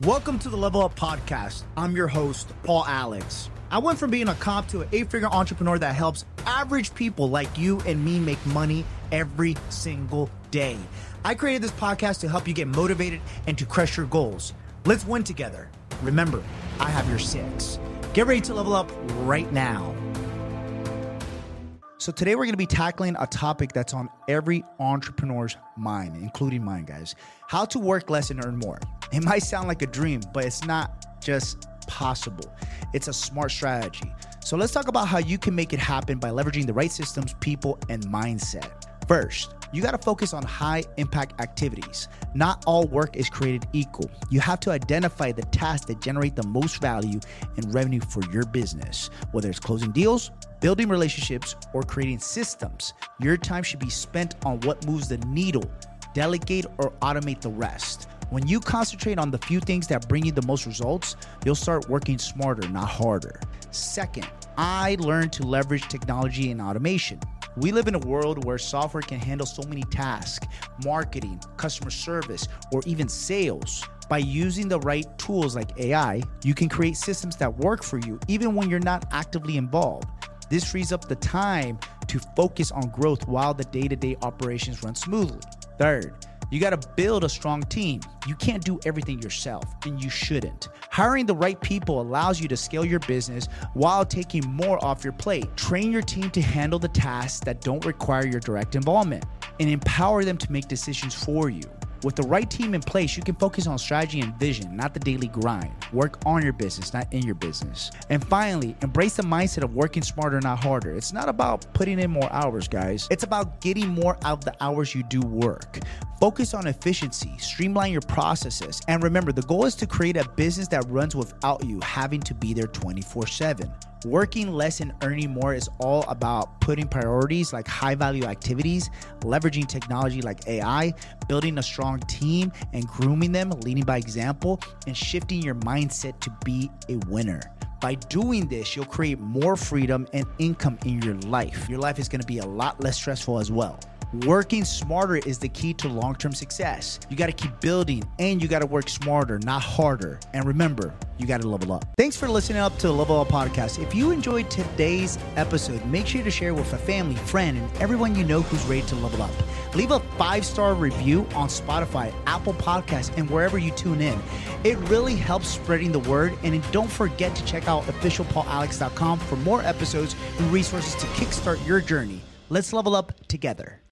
Welcome to the Level Up Podcast. I'm your host, Paul Alex. I went from being a cop to an 8-figure entrepreneur that helps average people like you and me make money every single day. I created this podcast to help you get motivated and to crush your goals. Let's win together. Remember, I have your 6. Get ready to level up right now. So today we're going to be tackling a topic that's on every entrepreneur's mind, including mine, guys. How to work less and earn more. It might sound like a dream, but it's not just possible. It's a smart strategy. So let's talk about how you can make it happen by leveraging the right systems, people, and mindset. First, you got to focus on high impact activities. Not all work is created equal. You have to identify the tasks that generate the most value and revenue for your business. Whether it's closing deals, building relationships, or creating systems, your time should be spent on what moves the needle. Delegate or automate the rest. When you concentrate on the few things that bring you the most results, you'll start working smarter, not harder. Second, I learned to leverage technology and automation. We live in a world where software can handle so many tasks, marketing, customer service, or even sales. By using the right tools like AI, you can create systems that work for you even when you're not actively involved. This frees up the time to focus on growth while the day-to-day operations run smoothly. Third, you got to build a strong team. You can't do everything yourself, and you shouldn't. Hiring the right people allows you to scale your business while taking more off your plate. Train your team to handle the tasks that don't require your direct involvement and empower them to make decisions for you. With the right team in place, you can focus on strategy and vision, not the daily grind. Work on your business, not in your business. And finally, embrace the mindset of working smarter, not harder. It's not about putting in more hours, guys. It's about getting more out of the hours you do work. Focus on efficiency, streamline your processes, and remember, the goal is to create a business that runs without you having to be there 24/7. Working less and earning more is all about putting priorities like high-value activities, leveraging technology like AI, building a strong team and grooming them, leading by example, and shifting your mindset to be a winner. By doing this, you'll create more freedom and income in your life. Your life is going to be a lot less stressful as well. Working smarter is the key to long-term success. You got to keep building and you got to work smarter, not harder. And remember, you got to level up. Thanks for listening up to the Level Up Podcast. If you enjoyed today's episode, make sure to share with a family, friend, and everyone you know who's ready to level up. Leave a 5-star review on Spotify, Apple Podcasts, and wherever you tune in. It really helps spreading the word. And don't forget to check out officialpaulalex.com for more episodes and resources to kickstart your journey. Let's level up together.